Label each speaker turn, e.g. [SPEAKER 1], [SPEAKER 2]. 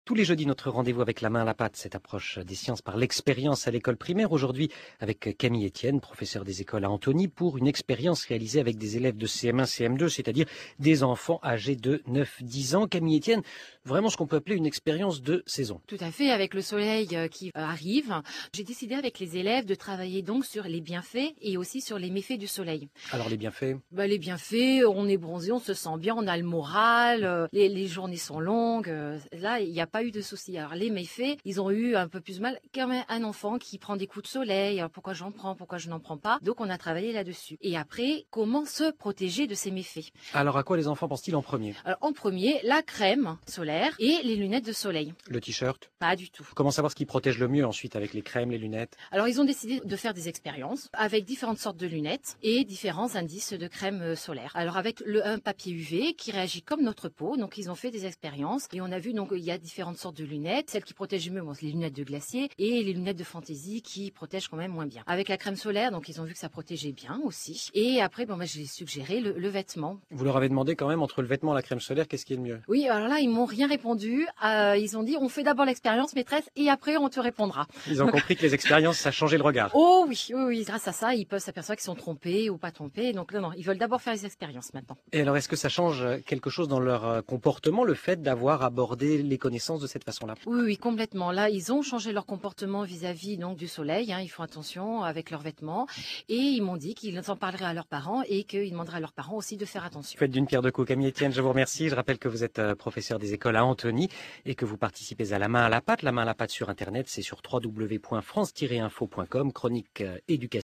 [SPEAKER 1] Tous les jeudis, notre rendez-vous avec la main à la pâte, cette approche des sciences par l'expérience à l'école primaire. Aujourd'hui, avec Camille Etienne, professeur des écoles à Antony, pour une expérience réalisée avec des élèves de CM1, CM2, c'est-à-dire des enfants âgés de 9-10 ans. Camille Etienne, vraiment ce qu'on peut appeler une expérience de saison.
[SPEAKER 2] Tout à fait, avec le soleil qui arrive, j'ai décidé avec les élèves de travailler donc sur les bienfaits et aussi sur les méfaits du soleil.
[SPEAKER 1] Alors les bienfaits?
[SPEAKER 2] Les bienfaits, on est bronzé, on se sent bien, on a le moral, les journées sont longues, là il n'y a pas eu de soucis. Alors les méfaits, ils ont eu un peu plus mal comme un enfant qui prend des coups de soleil, alors pourquoi j'en prends, pourquoi je n'en prends pas. Donc on a travaillé là-dessus. Et après, comment se protéger de ces méfaits?
[SPEAKER 1] Alors à quoi les enfants pensent-ils en premier?
[SPEAKER 2] Alors en premier, la crème solaire et les lunettes de soleil.
[SPEAKER 1] Le t-shirt?
[SPEAKER 2] Pas du tout.
[SPEAKER 1] Comment savoir ce qui protège le mieux ensuite avec les crèmes, les lunettes?
[SPEAKER 2] Alors ils ont décidé de faire des expériences avec différentes sortes de lunettes et différents indices de crème solaire. Alors avec un papier UV qui réagit comme notre peau, donc ils ont fait des expériences et on a vu donc il y a différentes sortes de lunettes, celles qui protègent mieux, c'est les lunettes de glacier et les lunettes de fantaisie qui protègent quand même moins bien. Avec la crème solaire, donc ils ont vu que ça protégeait bien aussi. Et après, j'ai suggéré le vêtement.
[SPEAKER 1] Vous leur avez demandé quand même entre le vêtement et la crème solaire, qu'est-ce qui est le mieux?
[SPEAKER 2] Oui, alors là ils m'ont rien répondu. Ils ont dit on fait d'abord l'expérience maîtresse et après on te répondra.
[SPEAKER 1] Ils ont compris que les expériences ça changeait le regard.
[SPEAKER 2] Oh oui, grâce à ça ils peuvent s'apercevoir qu'ils sont trompés ou pas trompés. Donc non, ils veulent d'abord faire les expériences maintenant.
[SPEAKER 1] Et alors est-ce que ça change quelque chose dans leur comportement, le fait d'avoir abordé les connaissances de cette façon-là?
[SPEAKER 2] Oui, complètement. Là, ils ont changé leur comportement vis-à-vis donc du soleil. Ils font attention avec leurs vêtements et ils m'ont dit qu'ils en parleraient à leurs parents et qu'ils demanderaient à leurs parents aussi de faire attention.
[SPEAKER 1] Faites d'une pierre deux coups. Camille Etienne, je vous remercie. Je rappelle que vous êtes professeur des écoles à Antony et que vous participez à la main à la pâte. La main à la pâte sur Internet, c'est sur www.france-info.com, chronique éducation.